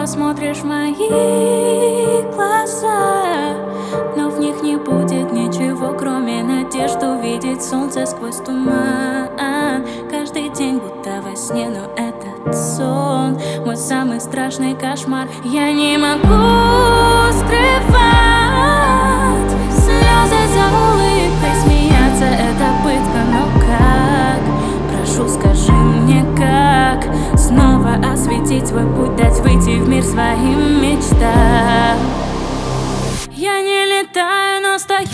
посмотришь в мои глаза, но в них не будет ничего, кроме надежды увидеть солнце сквозь туман. Каждый день будто во сне, но этот сон мой самый страшный кошмар. Я не могу скрывать слезы за улыбкой, смеяться — это пытка, но как? Прошу, скажи мне, как снова осветить свой путь, дать выйти в мир своим мечтам. Я не летаю, но стою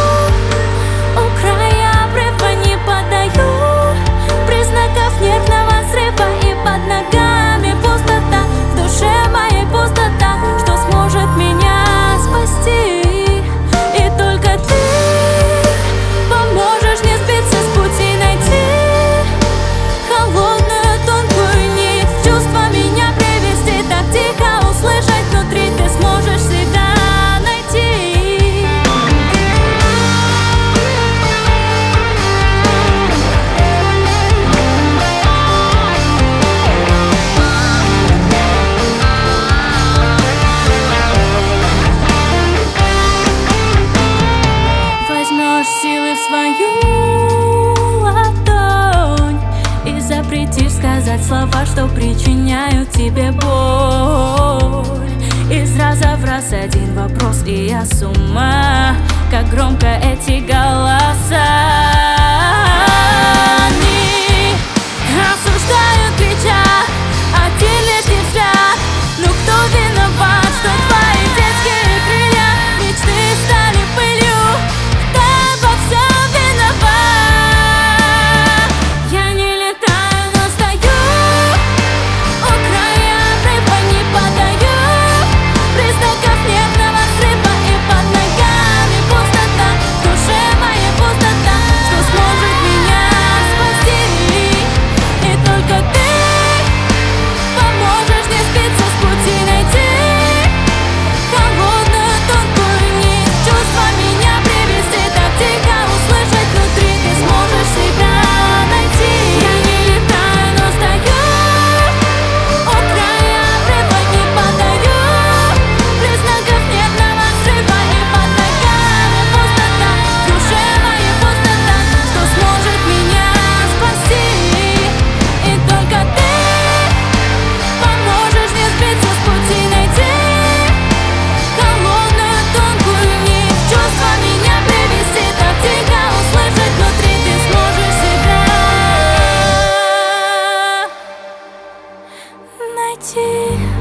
у края обрыва, не подаю признаков нервного срыва, и под ногами пустота, в душе моей пустота. Что сможет меня спасти? И только ты поможешь мне сбиться с пути, найти холодную тонкую нить, в чувства меня привести, так тихо услышать внутри. Ты сможешь себя найти. Возьмешь силы в свою ладонь и запретишь сказать слова, что причиняют тебе боль. Из раза в раз один вопрос, и я с ума, как громко эти голоса. Они осуждают, кричат, один лишний взгляд. Ну кто виноват, что твои детские крылья мечты стали пылью? Кто во всем виноват? Я не летаю, но стою у края обрыва, не подаю признаков нервного срыва, и под ногами пустота, в душе моей пустота. Что сможет меня спасти? И только ты поможешь мне сбиться с пути, найти холодную тонкую нить, в чувства меня привести, так тихо услышать внутри. Ты сможешь себя найти. Я не летаю, но стою у края обрыва, не подаю признаков нервного срыва, и под ногами пустота, в душе моей пустота. Что сможет меня спасти? И только ты поможешь мне сбиться с пути, найти холодную тонкую нить, в чувства меня привести, так тихо услышать внутри. Ты сможешь себя найти.